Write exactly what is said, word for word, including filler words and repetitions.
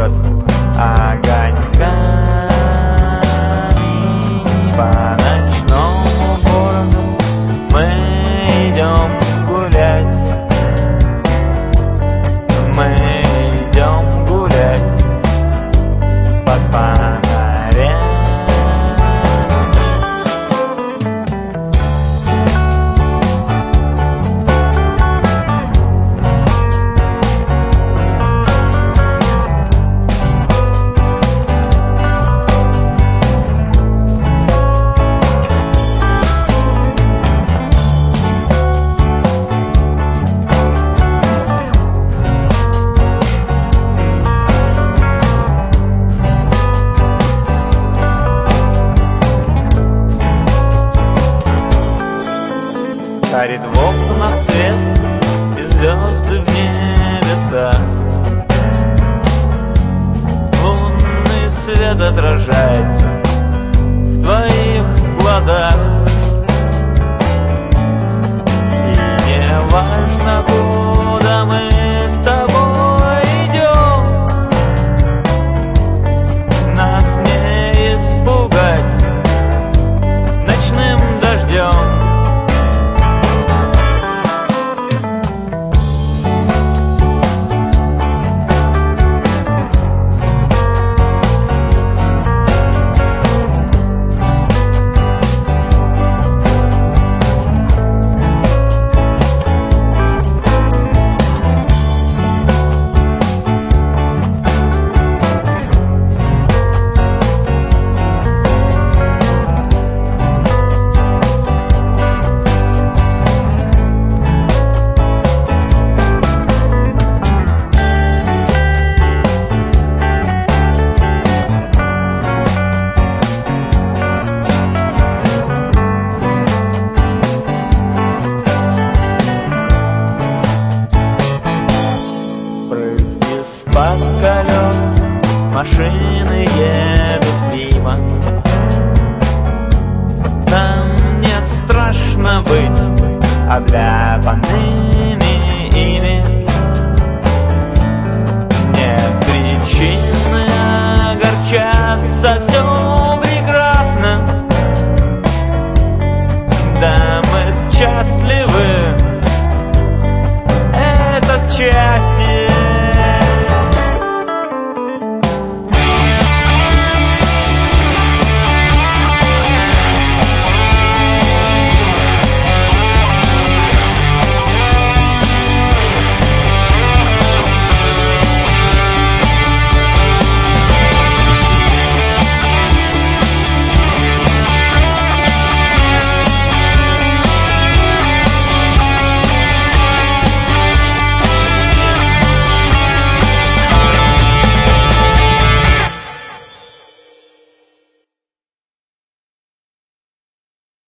город огоньками. По ночному городу мы идем гулять. Мы идем гулять под фонарем. Шарит в окнах свет и звезды в небесах. Лунный свет отражается в твоих глазах. И не важно, куда мы с тобой идем, нас не испугать ночным дождем. Под колес машины едут мимо. Нам не страшно быть обляпанными ими. Нет причины огорчаться.